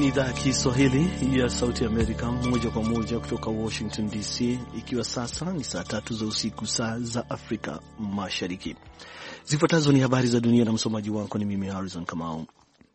ni idhaa ya Kiswahili ya Sauti Amerika, moja kwa moja kutoka Washington DC, ikiwa sasa ni saa 3 za usiku, saa za Afrika Mashariki. Zifuatazo ni habari za dunia na msomaji wako ni mimi Harrison Kamau.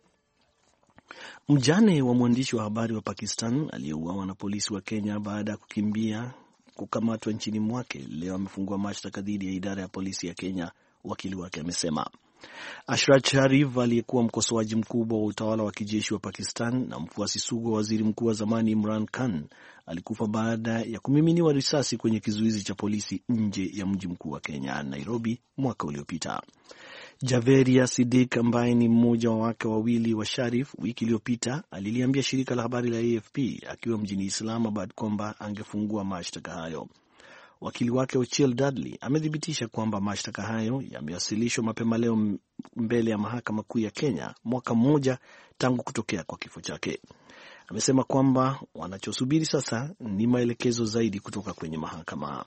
Mjane wa mwandishi wa habari wa Pakistan aliyeuawa na polisi wa Kenya baada ya kukimbia kukamatwa nchini mwake leo amefungua mashtaka dhidi ya idara ya polisi ya Kenya, wakili wake amesema. Ashraf Sharif aliyekuwa mkosoaji mkubwa wa utawala wa kijeshi wa Pakistan na mfuasi sugu wa waziri mkuu wa zamani Imran Khan alikufa baada ya kumiminiwa risasi kwenye kizuizi cha polisi nje ya mji mkuu wa Kenya, Nairobi, mwaka uliopita. Javeria Siddiq ambaye ni mmoja wa wake wawili wa Sharif wiki iliyopita aliliambia shirika la habari la AFP akiwa mjini Islamabad kwamba angefungua mashtaka hayo. Wakili wake Ochiel Dudley amethibitisha kwamba mashtaka hayo yamewasilishwa mapema leo mbele ya mahakama kuu ya Kenya, mwaka mmoja tangu kutokea kwa kifo chake. Amesema kwamba wanachosubiri sasa ni maelekezo zaidi kutoka kwenye mahakama.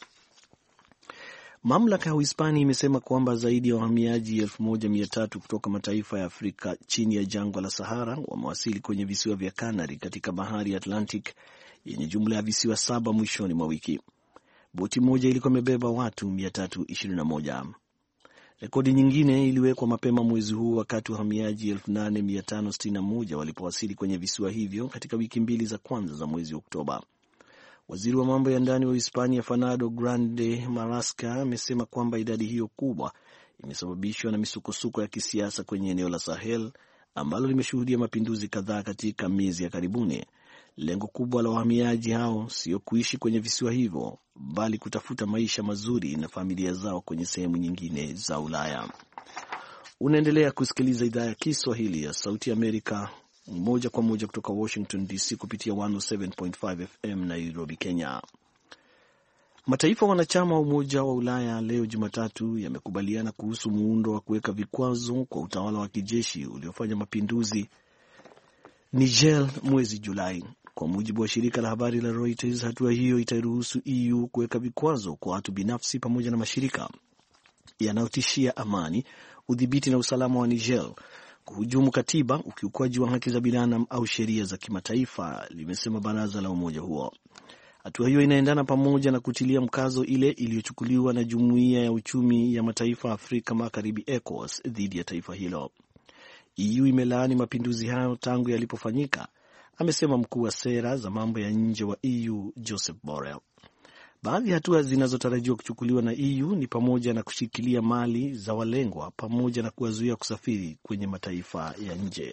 Mamlaka ya Uhispania imesema kwamba zaidi ya wahamiaji 1,300 kutoka mataifa ya Afrika chini ya jangwa la Sahara wamewasili kwenye visiwa vya Canary katika bahari ya Atlantic yenye jumla ya visiwa 7 mwishoni mwa wiki. Boti moja ilikuwa imebeba watu 321. Rekodi nyingine iliwekwa mapema mwezi huu wakati wahamiaji 8,561 walipowasili kwenye visiwa hivyo katika wiki mbili za kwanza za mwezi Oktoba. Waziri wa mambo ya ndani wa Hispania Fernando Grande Marlaska amesema kwamba idadi hiyo kubwa imesababishwa na misukosuko ya kisiasa kwenye eneo la Sahel ambalo limeshuhudia mapinduzi kadhaa katika miezi ya karibuni. Lengo kubwa la wahamiaji hao sio kuishi kwenye visiwa hivyo, bali kutafuta maisha mazuri na familia zao kwenye sehemu nyingine za Ulaya. Unaendelea kusikiliza idhaa ya Kiswahili ya Sauti Amerika moja kwa moja kutoka Washington DC kupitia 107.5 FM Nairobi, Kenya. Mataifa wanachama wa Umoja wa Ulaya leo Jumatatu yamekubaliana kuhusu muundo wa kuweka vikwazo kwa utawala wa kijeshi uliofanya mapinduzi Niger mwezi Julai. Kwa mujibu wa shirika la habari la Reuters, hatua hiyo itairuhusu EU kuweka vikwazo kwa watu binafsi pamoja na mashirika yanayotishia amani, udhibiti na usalama wa Niger, kuhujumu katiba, ukiukwaji wa haki za binadamu au sheria za kimataifa, limesema baraza la umoja huo. Hatua hiyo inaendana pamoja na kutilia mkazo ile iliyochukuliwa na Jumuiya ya Uchumi ya Mataifa Afrika Magharibi ECOWAS dhidi ya taifa hilo. EU imelaani mapinduzi hayo tangu yalipofanyika, amesema mkuu wa sera za mambo ya nje wa EU Joseph Borrell. Baadhi ya hatua zinazotarajiwa kuchukuliwa na EU ni pamoja na kushikilia mali za walengwa pamoja na kuwazuia kusafiri kwenye mataifa ya nje.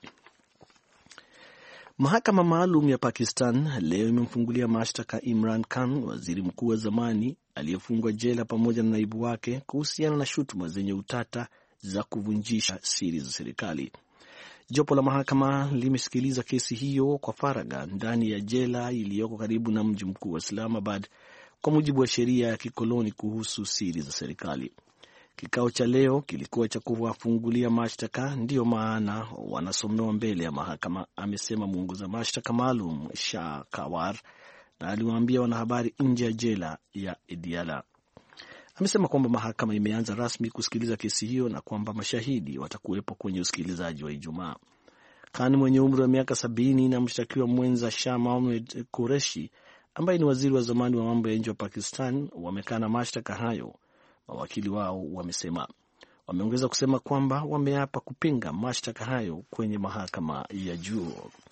Mahakama maalum ya Pakistan leo imemfungulia mashtaka Imran Khan, waziri mkuu wa zamani aliyefungwa jela, pamoja na naibu wake kuhusiana na shutuma zenye utata za kuvunjisha siri za serikali. Jopo la mahakama limesikiliza kesi hiyo kwa faragha ndani ya jela iliyoko karibu na mji mkuu wa Islamabad, kwa mujibu wa sheria ya kikoloni kuhusu siri za serikali. Kikao cha leo kilikuwa cha kuwafungulia mashtaka, ndiyo maana wanasomewa mbele ya mahakama, amesema mwongoza mashtaka maalum Shah Kawar, na aliwaambia wanahabari nje ya jela ya Ediala. Amesema kwamba mahakama imeanza rasmi kusikiliza kesi hiyo na kwamba mashahidi watakuwepo kwenye usikilizaji wa Ijumaa. Khan mwenye umri wa miaka 70 na mshtakiwa mwenza Shah Mohammad Qureshi ambaye ni waziri wa zamani wa mambo ya nje wa Pakistan wamekana mashtaka hayo, mawakili wao wamesema. Wameongeza kusema kwamba wameapa kupinga mashtaka hayo kwenye mahakama ya juu.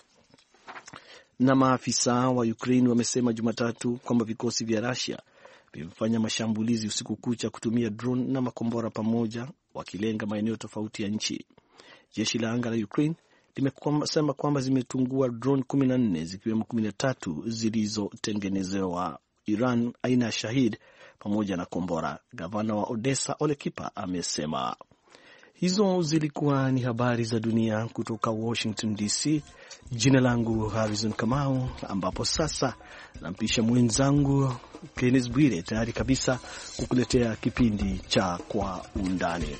Na maafisa wa Ukraine wamesema Jumatatu kwamba vikosi vya Russia vimefanya mashambulizi usiku kucha kutumia drone na makombora pamoja, wakilenga maeneo tofauti ya nchi. Jeshi la anga la Ukraine limesema kwamba zimetungua drone 14 zikiwemo 13 zilizotengenezewa Iran aina ya Shahid pamoja na kombora. Gavana wa Odessa Olekipa amesema. Hizo zilikuwa ni habari za dunia kutoka Washington DC. Jina langu Harrison Kamau, ambapo sasa nampisha mwenzangu Kenneth Bwire tayari kabisa kukuletea kipindi cha Kwa Undani.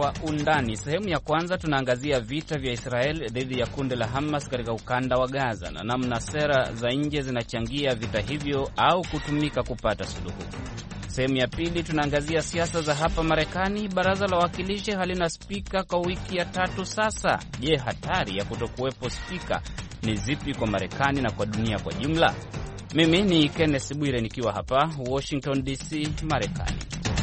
Kwa Undani. Sehemu ya kwanza tunaangazia vita vya Israel dhidi ya kundi la Hamas katika ukanda wa Gaza na namna sera za nje zinachangia vita hivyo au kutumika kupata suluhu. Sehemu ya pili tunaangazia siasa za hapa Marekani. Baraza la Wawakilishi halina spika kwa wiki ya 3 sasa. Je, hatari ya kutokuwepo spika ni zipi kwa Marekani na kwa dunia kwa jumla? Mimi ni Kenneth Bwire nikiwa hapa Washington DC, Marekani.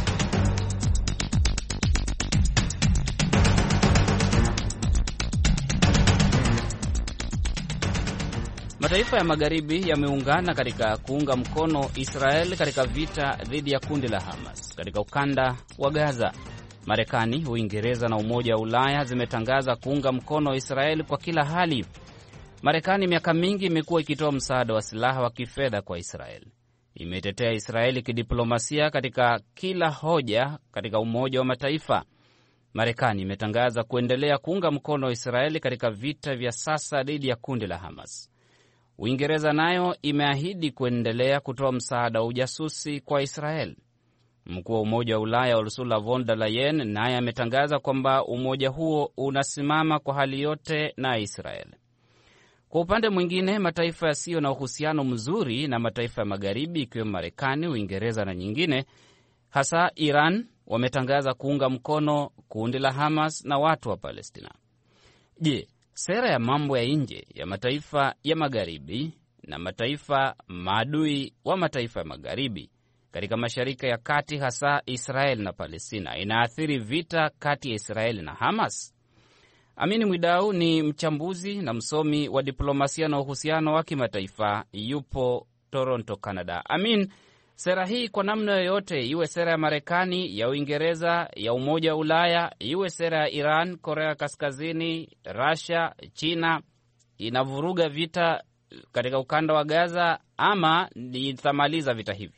Mataifa ya magharibi yameungana katika kuunga mkono Israel katika vita dhidi ya kundi la Hamas katika ukanda wa Gaza. Marekani, Uingereza na Umoja wa Ulaya zimetangaza kuunga mkono Israel kwa kila hali. Marekani miaka mingi imekuwa ikitoa msaada wa silaha wa kifedha kwa Israel. Imetetea Israeli kidiplomasia katika kila hoja katika Umoja wa Mataifa. Marekani imetangaza kuendelea kuunga mkono Israeli katika vita vya sasa dhidi ya kundi la Hamas. Uingereza nayo imeahidi kuendelea kutoa msaada wa ujasusi kwa Israel. Mkuu wa Umoja wa Ulaya Ursula von der Leyen naye ametangaza kwamba umoja huo unasimama kwa hali yote na Israel. Kwa upande mwingine, mataifa yasiyo na uhusiano mzuri na mataifa ya magharibi ikiwemo Marekani, Uingereza na nyingine, hasa Iran, wametangaza kuunga mkono kundi la Hamas na watu wa Palestina. Je, sera ya mambo ya nje ya mataifa ya magharibi na mataifa maadui wa mataifa ya magharibi katika Mashariki ya Kati, hasa Israel na Palestina, inaathiri vita kati ya Israel na Hamas? Amini Mwidau ni mchambuzi na msomi wa diplomasia na uhusiano wa kimataifa, yupo Toronto, Canada. Amin, sera hii kwa namna yoyote, iwe sera ya Marekani, ya Uingereza, ya Umoja wa Ulaya, iwe sera ya Iran, Korea Kaskazini, Russia, China, inavuruga vita katika ukanda wa Gaza ama itamaliza vita hivi?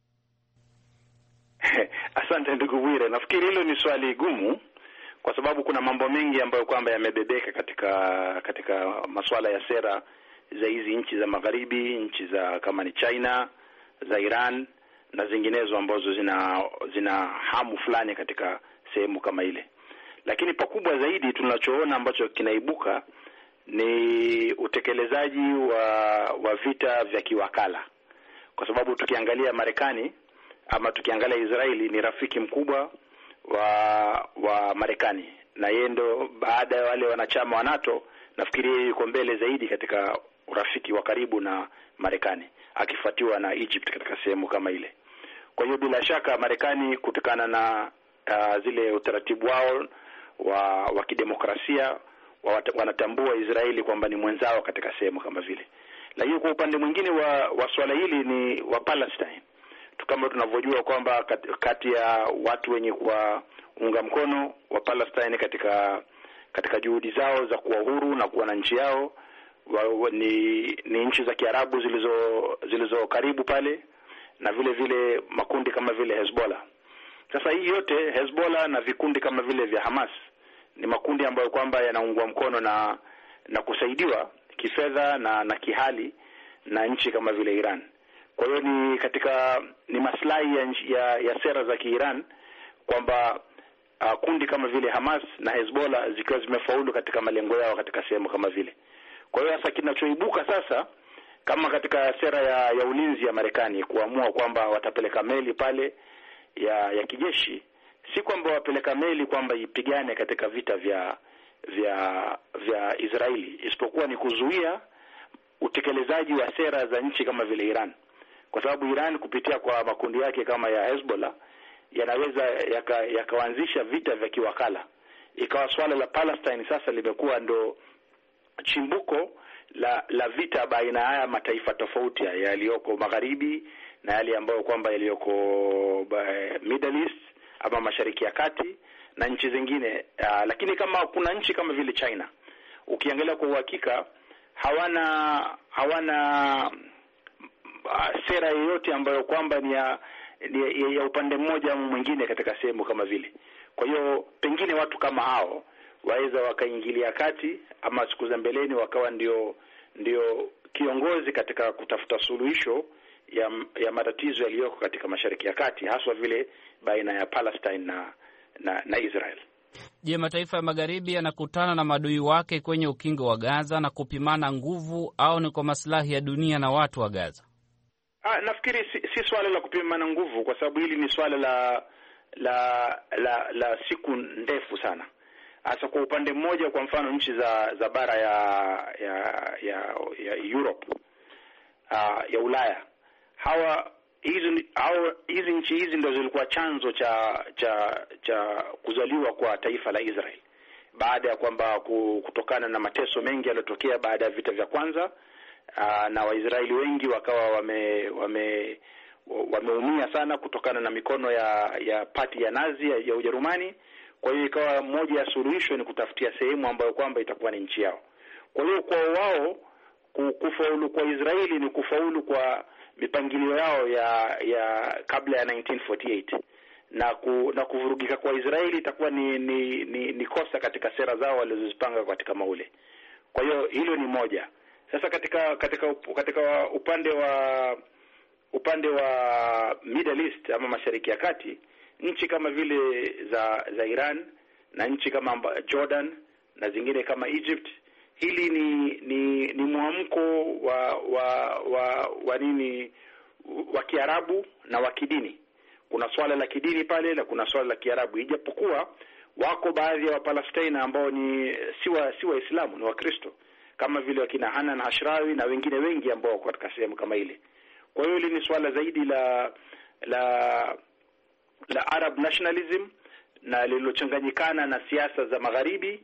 Asante ndugu Bwire. Nafikiri hilo ni swali gumu kwa sababu kuna mambo mengi ambayo kwamba yamebebeka katika masuala ya sera za hizi nchi za magharibi, nchi za kama ni China, za Iran na zinginezo ambazo zina hamu fulani katika sehemu kama ile. Lakini pakubwa zaidi tunachoona ambacho kinaibuka ni utekelezaji wa vita vya kiwakala. Kwa sababu tukiangalia Marekani ama tukiangalia Israeli ni rafiki mkubwa wa Marekani, na yeye ndo baada ya wale wanachama wa NATO nafikiri yeye yuko mbele zaidi katika urafiki wa karibu na Marekani, akifuatiwa na Egypt katika sehemu kama ile. Kwa hiyo bila shaka Marekani, kutokana na zile utaratibu wao wa kidemokrasia, wanatambua Israeli kwamba ni mwenzao katika sehemu kama vile. Lakini kwa upande mwingine wa swala hili ni wa Palestine, kama tunavyojua kwamba kati ya watu wenye kuunga mkono wa Palestine katika juhudi zao za kuwa huru na kuwa na nchi yao ni nchi za Kiarabu zilizo karibu pale, na vile vile makundi kama vile Hezbollah. Sasa hii yote, Hezbollah na vikundi kama vile vya Hamas, ni makundi ambayo kwamba yanaungwa mkono na kusaidiwa kifedha na kihali na nchi kama vile Iran. Kwa hiyo ni maslahi ya sera za Kiiran kwamba kundi kama vile Hamas na Hezbollah zikiwa zimefaulu katika malengo yao katika sehemu kama vile. Kwa hiyo sasa kinachoibuka sasa, kama katika sera ya ulinzi ya Marekani kuamua kwamba watapeleka meli pale ya kijeshi, si kwamba wapeleka meli kwamba ipigane katika vita vya Israeli, isipokuwa ni kuzuia utekelezaji wa sera za nchi kama vile Iran. Kwa sababu Iran kupitia kwa makundi yake kama ya Hezbollah yanaweza yakaanzisha vita vya kiwakala. Ikawa swala la Palestine sasa limekuwa ndo chimbuko la vita baina ya mataifa tofauti yaliyoko magharibi na yale ambayo kwamba yaliyoko Middle East ama Mashariki ya Kati na nchi zingine. Lakini kama kuna nchi kama vile China, ukiangalia kwa uhakika hawana sera yoyote ambayo kwamba ni ya upande mmoja au mwingine katika sehemu kama vile. Kwa hiyo pengine watu kama hao waweza wakaingilia kati, ama siku za mbeleni wakawa ndio kiongozi katika kutafuta suluhisho ya matatizo yaliyoko katika Mashariki ya Kati, haswa vile baina ya Palestine na Israel. Je, mataifa ya magharibi yanakutana na maadui wake kwenye ukingo wa Gaza na kupimana nguvu, au ni kwa maslahi ya dunia na watu wa Gaza? Nafikiri si swala la kupimana nguvu, kwa sababu hili ni swala la siku ndefu sana. Hasa kwa upande mmoja, kwa mfano nchi za bara ya Europe, ya Ulaya, hizi nchi hizi ndio zilikuwa chanzo cha kuzaliwa kwa taifa la Israel, baada ya kwamba kutokana na mateso mengi yaliyotokea baada ya vita vya kwanza, na Waisraeli wengi wakawa wameumia sana kutokana na mikono ya pati ya Nazi ya Ujerumani. Kwa hiyo ikawa moja ya suluhisho ni kutafutia sehemu ambayo kwamba itakuwa ni nchi yao. Kwa hiyo kwa wao kufaulu kwa Israeli ni kufaulu kwa mipangilio yao ya kabla ya 1948, na kuvurugika kwa Israeli itakuwa ni kosa katika sera zao walizozipanga katika maule. Kwa hiyo hilo ni moja. Sasa katika upande wa Middle East ama Mashariki ya Kati, nchi kama vile za Iran na nchi kama Jordan na zingine kama Egypt, hili ni mwamko wa Kiarabu na wa kidini. Kuna swala la kidini pale na kuna swala la Kiarabu, ijapokuwa wako baadhi ya Wapalestina ambao si Waislamu, ni Wakristo, kama vile wakina Hanan Ashrawi na wengine wengi ambao wako katika sehemu kama ile. Kwa hiyo hili ni swala zaidi la Arab nationalism na lililochanganyikana na siasa za magharibi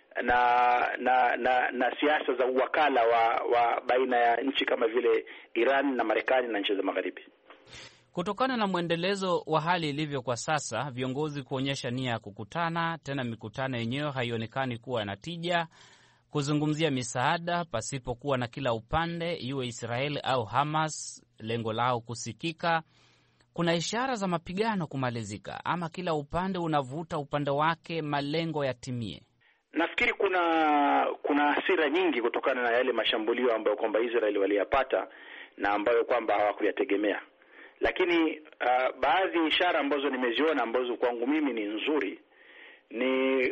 na siasa za uwakala wa baina ya nchi kama vile Iran na Marekani na nchi za magharibi. Kutokana na mwendelezo wa hali ilivyo kwa sasa, viongozi kuonyesha nia ya kukutana tena, mikutano yenyewe haionekani kuwa na tija, kuzungumzia misaada pasipokuwa na kila upande, iwe Israeli au Hamas, lengo lao kusikika. Kuna ishara za mapigano kumalizika, ama kila upande unavuta upande wake malengo yatimie? Nafikiri kuna hasira nyingi kutokana na yale mashambulio ambayo kwamba Israeli waliyapata na ambayo kwamba hawakuyategemea. Lakini baadhi ya ishara ambazo nimeziona ambazo kwangu mimi ni nzuri ni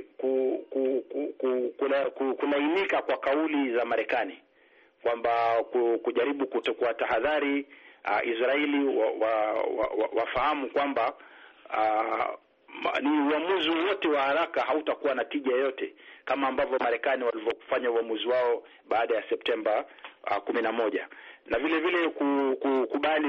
kulainika kwa kauli za Marekani kwamba kujaribu kutokuwa tahadhari Israeli wafahamu kwamba ni uamuzi wote wa haraka hautakuwa na tija yote, kama ambavyo Marekani walivyofanya uamuzi wao baada ya Septemba 11, na vile vile kukubali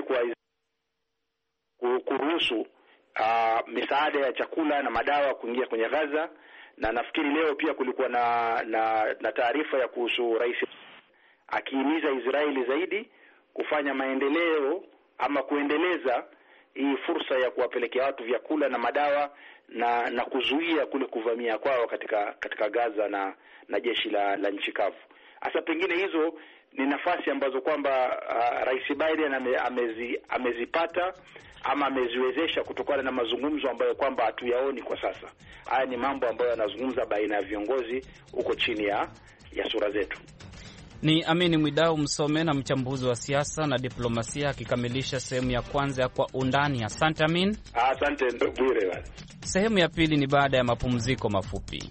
kuruhusu misaada ya chakula na madawa kuingia kwenye Gaza. Na nafikiri leo pia kulikuwa na taarifa ya kuhusu rais akihimiza Israeli zaidi kufanya maendeleo ama kuendeleza hii fursa ya kuwapelekea watu vyakula na madawa na kuzuia kule kuvamia kwao katika Gaza na jeshi la nchi kavu. Hasa pengine hizo ni nafasi ambazo kwamba Rais Biden amezipata ama ameziwezesha kutokana na mazungumzo ambayo kwamba hatuyaoni kwa sasa. Haya ni mambo ambayo yanazungumza baina ya viongozi huko chini ya sura zetu. Ni Amini Mwidau, msome na mchambuzi wa siasa na diplomasia, akikamilisha sehemu ya kwanza ya Kwa Undani. Asante Amin. Asante Bwire. Sehemu ya pili ni baada ya mapumziko mafupi.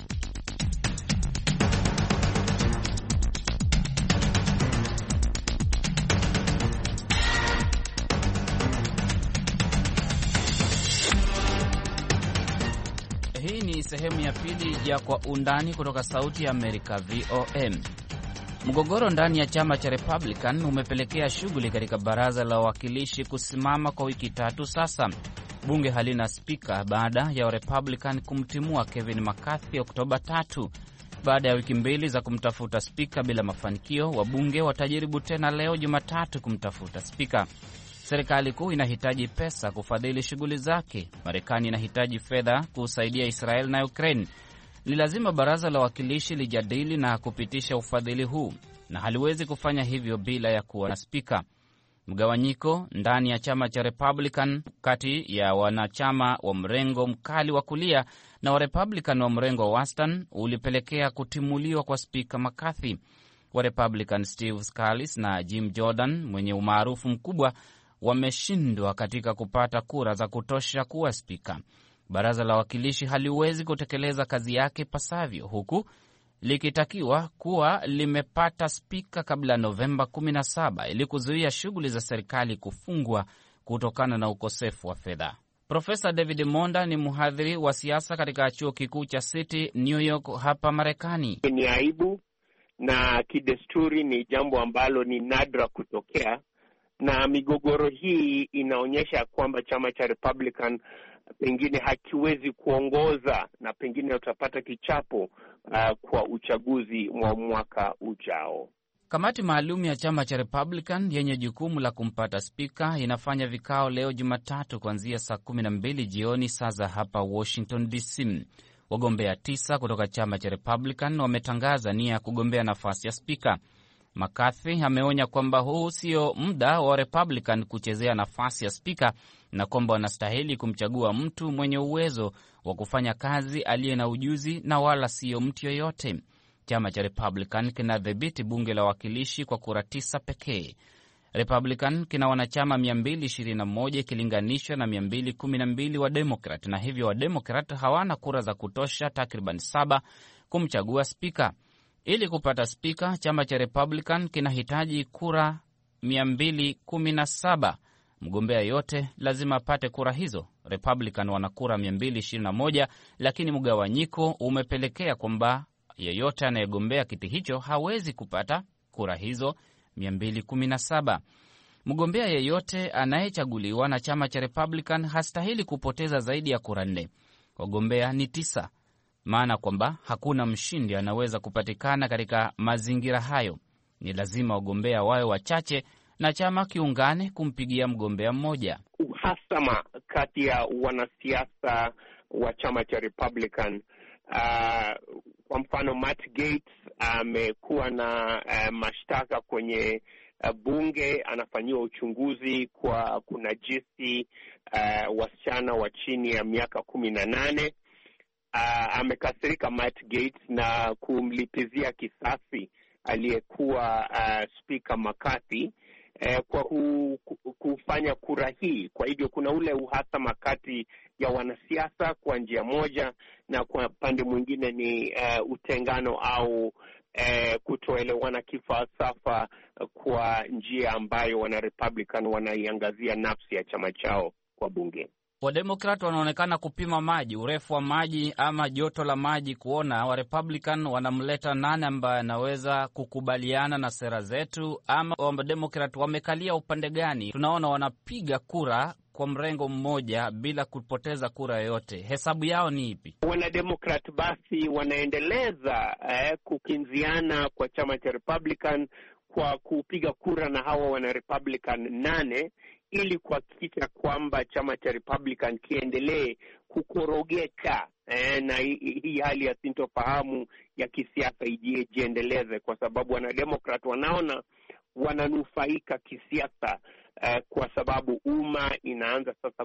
Hii ni sehemu ya pili ya Kwa Undani kutoka Sauti ya Amerika, VOM. Mgogoro ndani ya chama cha Republican umepelekea shughuli katika baraza la wawakilishi kusimama kwa wiki 3 sasa. Bunge halina spika baada ya Republican kumtimua Kevin McCarthy Oktoba 3. Baada ya wiki 2 za kumtafuta spika bila mafanikio, wabunge watajaribu tena leo Jumatatu kumtafuta spika. Serikali kuu inahitaji pesa kufadhili shughuli zake. Marekani inahitaji fedha kusaidia Israel na Ukraine. Ni lazima baraza la wawakilishi lijadili na kupitisha ufadhili huu, na haliwezi kufanya hivyo bila ya kuwa na spika. Mgawanyiko ndani ya chama cha Republican kati ya wanachama wa mrengo mkali wa kulia na wa Republican wa mrengo wa wastani ulipelekea kutimuliwa kwa spika McCarthy. Wa Republican Steve Scalise na Jim Jordan mwenye umaarufu mkubwa wameshindwa katika kupata kura za kutosha kuwa spika. Baraza la Wawakilishi haliwezi kutekeleza kazi yake pasavyo, huku likitakiwa kuwa limepata spika kabla ya Novemba 17 ili kuzuia shughuli za serikali kufungwa kutokana na ukosefu wa fedha. Profesa David Monda ni mhadhiri wa siasa katika chuo kikuu cha City New York hapa Marekani. Ni aibu na kidesturi, ni jambo ambalo ni nadra kutokea, na migogoro hii inaonyesha kwamba chama cha Republican pengine hakiwezi kuongoza na pengine utapata kichapo kwa uchaguzi wa mwaka ujao. Kamati maalum ya chama cha Republican yenye jukumu la kumpata spika inafanya vikao leo Jumatatu kuanzia saa 12 jioni saa za hapa Washington DC. Wagombea 9 kutoka chama cha Republican wametangaza nia ya kugombea nafasi ya spika. McCarthy ameonya kwamba huu sio muda wa Republican kuchezea nafasi ya spika na kwamba wanastahili kumchagua mtu mwenye uwezo wa kufanya kazi, aliye na ujuzi na wala sio mtu yoyote. Chama cha Republican kinadhibiti bunge la wawakilishi kwa kura 9 pekee. Republican kina wanachama 221 ikilinganishwa na 212 wa Democrat, na hivyo wa Democrat hawana kura za kutosha, takriban 7 kumchagua spika. Ili kupata spika, chama cha Republican kinahitaji kura 217. Mgombea yote lazima apate kura hizo. Republican wana kura 221, lakini mgawanyiko umepelekea kwamba yeyote anayegombea kiti hicho hawezi kupata kura hizo 217. Mgombea yeyote anayechaguliwa na chama cha Republican hastahili kupoteza zaidi ya kura 4. Wagombea ni 9, maana kwamba hakuna mshindi anaweza kupatikana katika mazingira hayo. Ni lazima wagombea wawe wachache na chama kiungane kumpigia mgombea mmoja. Uhasama kati ya wanasiasa wa chama cha Republican, kwa mfano Matt Gaetz amekuwa na mashtaka kwenye bunge, anafanyiwa uchunguzi kwa kunajisi wasichana wa chini ya miaka 18. Amekasirika Matt Gaetz na kumlipizia kisasi aliyekuwa Speaker McCarthy kwa kufanya kura hii. Kwa hivyo kuna ule uhasama kati ya wanasiasa kwa njia moja, na kwa pande mwingine ni utengano au kutoelewana kifalsafa kwa njia ambayo wana Republican wanaiangazia nafsi ya chama chao kwa bunge. Wademokrat wanaonekana kupima maji, urefu wa maji ama joto la maji, kuona wa Republican wanamleta nani ambaye anaweza kukubaliana na sera zetu, ama Wademokrat wamekalia upande gani. Tunaona wanapiga kura kwa mrengo mmoja bila kupoteza kura yoyote. Hesabu yao ni ipi? Wanademokrat basi wanaendeleza kukinziana kwa chama cha Republican kwa kupiga kura na hawa wana Republican 8 ili kuhakikisha kwamba chama cha Republican kiendelee kukorogeka na hii hali ya sintofahamu ya kisiasa ijiendeleze, kwa sababu wanademokrat wanaona wananufaika kisiasa kwa sababu umma inaanza sasa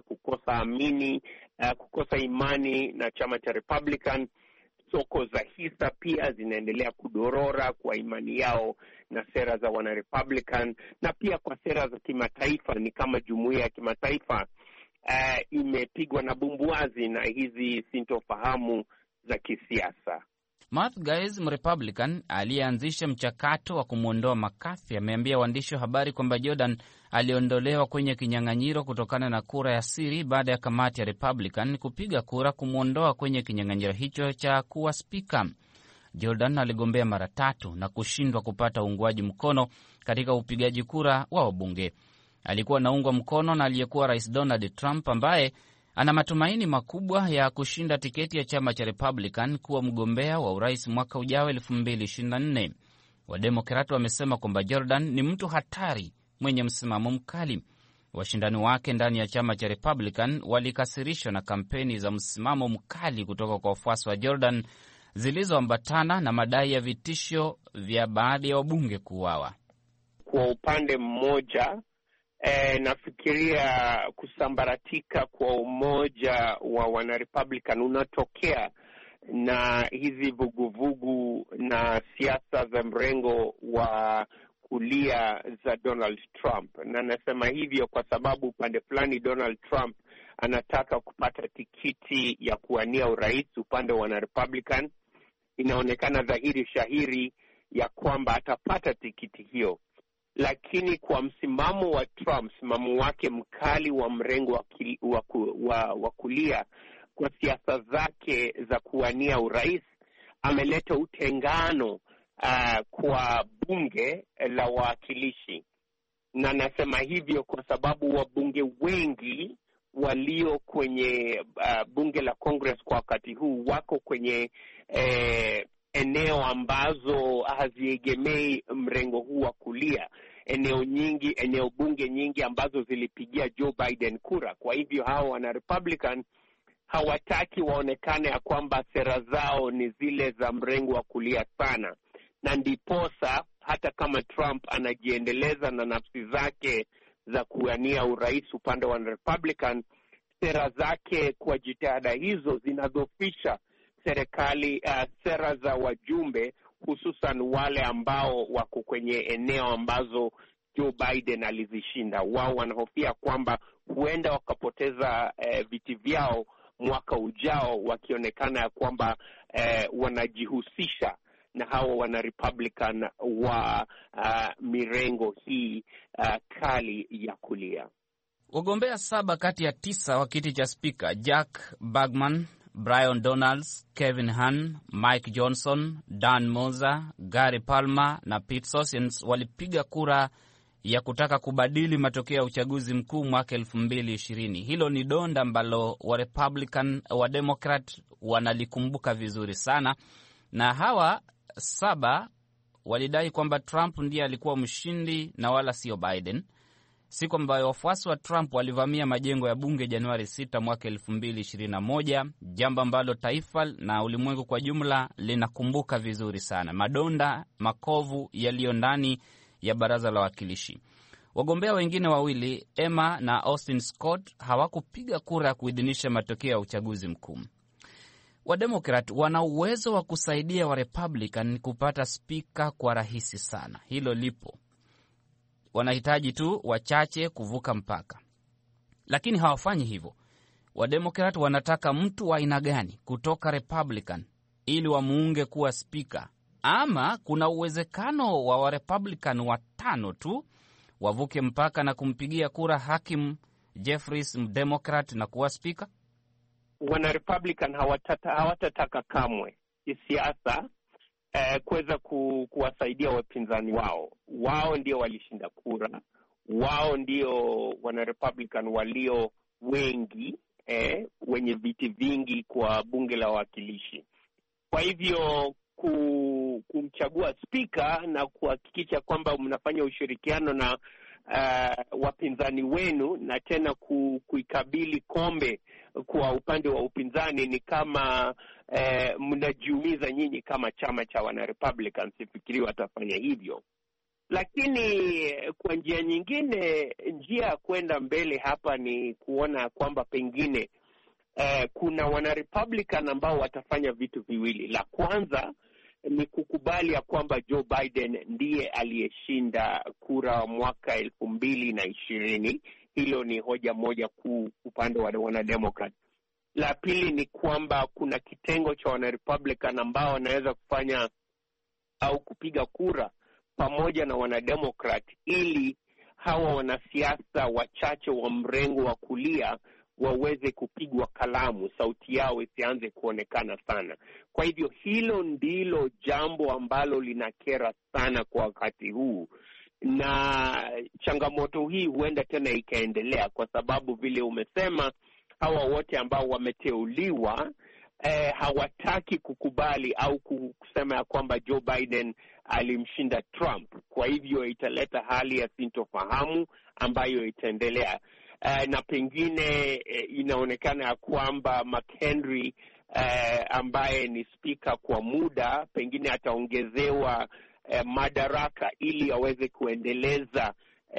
kukosa imani na chama cha Republican. Soko za hisa pia zinaendelea kudorora kwa imani yao na sera za wana Republican, na pia kwa sera za kimataifa. Ni kama jumuiya ya kimataifa imepigwa na bumbuazi na hizi sintofahamu za kisiasa. Matt Gaetz, Mrepublican aliyeanzisha mchakato wa kumwondoa McCarthy, ameambia waandishi wa habari kwamba Jordan aliondolewa kwenye kinyang'anyiro kutokana na kura ya siri baada ya kamati ya Republican kupiga kura kumwondoa kwenye kinyang'anyiro hicho cha kuwa spika. Jordan aligombea mara 3 na kushindwa kupata uungwaji mkono katika upigaji kura wa wabunge. Alikuwa anaungwa mkono na aliyekuwa Rais Donald Trump, ambaye ana matumaini makubwa ya kushinda tiketi ya chama cha Republican kuwa mgombea wa urais mwaka ujao 2024. Wademokrati wamesema kwamba Jordan ni mtu hatari mwenye msimamo mkali. Washindani wake ndani ya chama cha Republican walikasirishwa na kampeni za msimamo mkali kutoka kwa wafuasi wa Jordan zilizoambatana na madai ya vitisho vya baadhi ya wabunge kuuawa. Kwa upande mmoja nafikiria kusambaratika kwa umoja wa wana Republican unatokea na hizi vuguvugu na siasa za mrengo wa kulia za Donald Trump. Na nasema hivyo kwa sababu upande fulani Donald Trump anataka kupata tikiti ya kuwania urais upande wa Republican. Inaonekana dhahiri shahiri ya kwamba atapata tikiti hiyo. Lakini kwa msimamo wa Trump, msimamo wake mkali wa mrengo wa kulia kwa siasa zake za kuwania urais, ameleta utengano kwa bunge la wawakilishi. Na nasema hivyo kwa sababu wabunge wengi walio kwenye bunge la Congress kwa wakati huu wako kwenye eneo ambazo haziegemei mrengo huu wa kulia. Eneo bunge nyingi ambazo zilipigia Joe Biden kura. Kwa hivyo hao wana Republican hawataki waonekane ya kwamba sera zao ni zile za mrengo wa kulia sana. Na ndiposa hata kama Trump anajiendeleza na nafsi zake za kuwania urais upande wa Republican, sera zake kwa jitihada hizo zinadhoofisha serikali, sera za wajumbe, hususan wale ambao wako kwenye eneo ambazo Joe Biden alizishinda. Wao wanahofia kwamba huenda wakapoteza viti vyao mwaka ujao, wakionekana ya kwamba wanajihusisha na hao wana Republican wa mirengo hii kali ya kulia. Wagombea 7 kati ya 9 wa kiti cha spika, Jack Bergman, Brian Donalds, Kevin Hahn, Mike Johnson, Dan Moser, Gary Palmer na Pete Sessions walipiga kura ya kutaka kubadili matokeo ya uchaguzi mkuu mwaka 2020. Hilo ni donda ambalo wa Republican, wa Democrat wanalikumbuka vizuri sana. Na hawa 7 walidai kwamba Trump ndiye alikuwa mshindi na wala sio Biden. Siku ambayo wafuasi wa Trump walivamia majengo ya bunge Januari 6 mwaka 2021, jambo ambalo taifa na ulimwengu kwa jumla linakumbuka vizuri sana. Madonda makovu yaliyo ndani ya baraza la wawakilishi. Wagombea wengine wawili, Emma na Austin Scott, hawakupiga kura ya kuidhinisha matokeo ya uchaguzi mkuu. Wademokrat wana uwezo wa kusaidia wa Republican kupata spika kwa rahisi sana. Hilo lipo. Wanahitaji tu wachache kuvuka mpaka. Lakini hawafanyi hivyo. Wademokrat wanataka mtu wa aina gani kutoka Republican ili wamuunge kuwa spika? Ama kuna uwezekano wa Republican 5 tu wavuke mpaka na kumpigia kura Hakim Jeffries Democrat na kuwa spika? Wana Republican hawatataka kamwe kisiasa kuweza kuwasaidia wapinzani wao. Wao ndio walishinda kura. Wao ndio wana Republican walio wengi, wenye viti vingi kwa bunge la wawakilishi. Kwa hivyo kumchagua spika na kuhakikisha kwamba mnafanya ushirikiano na wapinzani wenu na tena kuikabili kombe kwa upande wa upinzani ni kama mnajiumiza nyinyi kama chama cha wana Republicans. Sifikiri watafanya hivyo. Lakini kwa njia nyingine, njia ya kwenda mbele hapa ni kuona kwamba pengine kuna wana Republican ambao watafanya vitu viwili. La kwanza ni kukubali ya kwamba Joe Biden ndiye aliyeshinda kura mwaka 2020. Hilo ni hoja moja kuu upande wa wanademokrat. La pili ni kwamba kuna kitengo cha wana Republican ambao wanaweza kufanya au kupiga kura pamoja na wanademokrat ili hawa wanasiasa wachache wa mrengo wa kulia waweze kupigwa kalamu, sauti yao isianze kuonekana sana. Kwa hivyo hilo ndilo jambo ambalo linakera sana kwa wakati huu, na changamoto hii huenda tena ikaendelea kwa sababu vile umesema, hawa wote ambao wameteuliwa hawataki kukubali au kusema ya kwamba Joe Biden alimshinda Trump. Kwa hivyo italeta hali ya sintofahamu ambayo itaendelea. Na pengine inaonekana ya kwamba McHenry ambaye ni spika kwa muda pengine ataongezewa madaraka ili aweze kuendeleza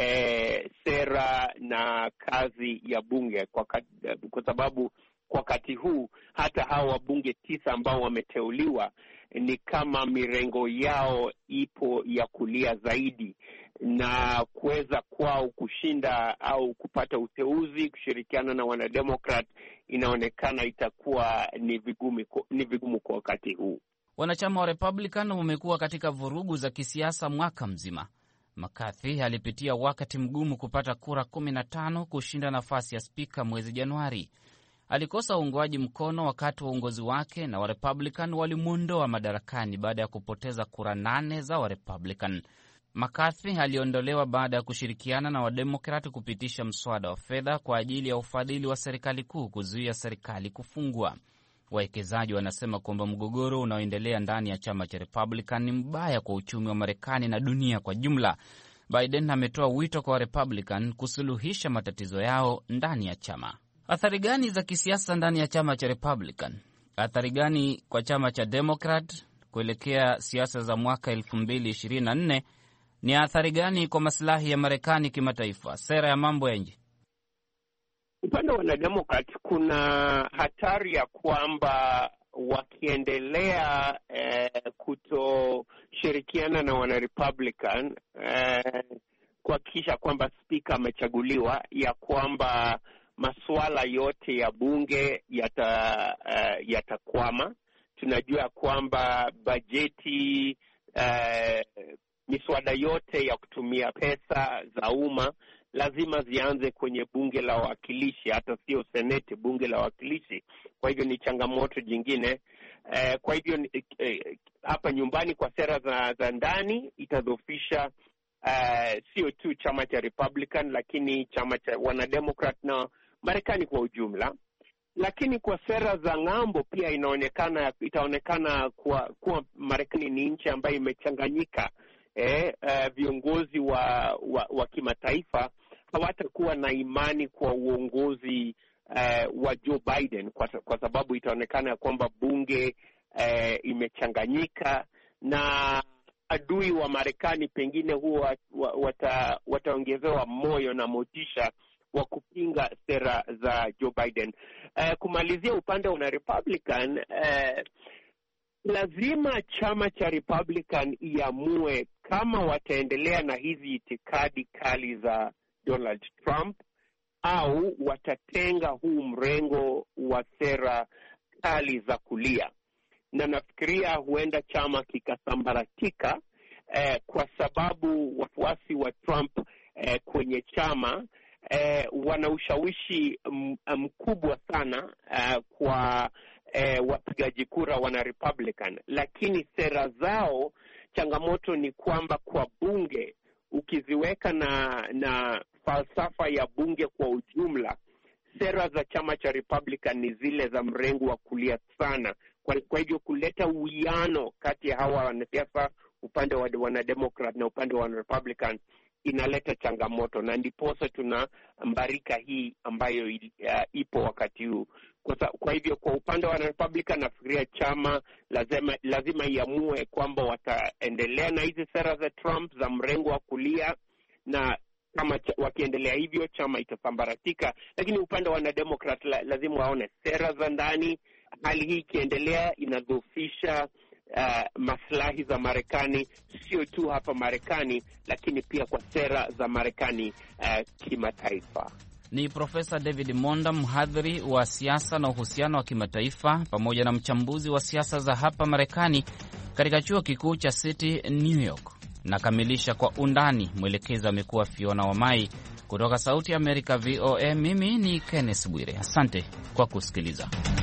sera na kazi ya bunge kwa sababu kwa wakati huu hata hawa wabunge 9 ambao wameteuliwa ni kama mirengo yao ipo ya kulia zaidi, na kuweza kwao kushinda au kupata uteuzi kushirikiana na wanademokrat, inaonekana itakuwa ni vigumu kwa wakati huu. Wanachama wa Republican wamekuwa katika vurugu za kisiasa mwaka mzima. McCarthy alipitia wakati mgumu kupata kura 15 kushinda nafasi ya spika mwezi Januari. Alikosa uungwaji mkono wakati wa uongozi wake na Warepublican walimwondoa madarakani baada ya kupoteza kura 8 za Warepublican. McCarthy aliondolewa baada ya kushirikiana na Wademokrati kupitisha mswada wa fedha kwa ajili ya ufadhili wa serikali kuu kuzuia serikali kufungwa. Wawekezaji wanasema kwamba mgogoro unaoendelea ndani ya chama cha Republican ni mbaya kwa uchumi wa Marekani na dunia kwa jumla. Biden ametoa wito kwa Republican kusuluhisha matatizo yao ndani ya chama. Athari gani za kisiasa ndani ya chama cha Republican? Athari gani kwa chama cha Democrat kuelekea siasa za mwaka 2024? Ni athari gani kwa maslahi ya Marekani kimataifa? Sera ya mambo ya nje. Upande wa wanademokrat kuna hatari ya kwamba wakiendelea kutoshirikiana na wanarepublican kuhakikisha kwamba spika amechaguliwa, ya kwamba masuala yote ya bunge yatakwama. Tunajua kwamba bajeti, miswada yote ya kutumia pesa za umma lazima zianze kwenye bunge la wawakilishi, hata sio seneti, bunge la wawakilishi. Kwa hivyo ni changamoto jingine. Kwa hivyo hapa nyumbani kwa sera za ndani itadhoofisha sio tu chama cha Republican, lakini chama cha wanademokrat na Marekani kwa ujumla. Lakini kwa sera za ng'ambo pia itaonekana kuwa Marekani ni nchi ambayo imechanganyika. Viongozi wa kimataifa hawatakuwa na imani kwa uongozi wa Joe Biden kwa sababu itaonekana kwamba bunge imechanganyika, na adui wa Marekani pengine huwa wataongezewa moyo na motisha wa kupinga sera za Joe Biden. Kumalizia upande wa Republican, lazima chama cha Republican iamue kama wataendelea na hizi itikadi kali za Donald Trump au watatenga huu mrengo wa sera kali za kulia. Na nafikiria huenda chama kikasambaratika kwa sababu wafuasi wa Trump kwenye chama wana ushawishi mkubwa sana kwa wapigaji kura wana Republican, lakini sera zao, changamoto ni kwamba kwa bunge ukiziweka na falsafa ya bunge kwa ujumla, sera za chama cha Republican ni zile za mrengo wa kulia sana. Kwa hivyo kuleta uwiano kati ya hawa wanasiasa, upande wa wanademokrat na upande wa Republican, inaleta changamoto, na ndiposa tuna mbarika hii ambayo ipo wakati huu. Kwa hivyo kwa upande wa Republican, nafikiria chama lazima iamue kwamba wataendelea na hizi sera za Trump za mrengo wa kulia, na kama wakiendelea hivyo chama itasambaratika. Lakini upande wa wanademokrat lazima waone sera za ndani. Hali hii ikiendelea inadhoofisha maslahi za Marekani, sio tu hapa Marekani, lakini pia kwa sera za Marekani kimataifa. Ni Profesa David Monda, mhadhiri wa siasa na uhusiano wa kimataifa pamoja na mchambuzi wa siasa za hapa Marekani katika chuo kikuu cha City New York. Nakamilisha kwa undani. Mwelekezi amekuwa Fiona Wamai. Kutoka Sauti ya Amerika VOA, mimi ni Kenneth Bwire. Asante kwa kusikiliza.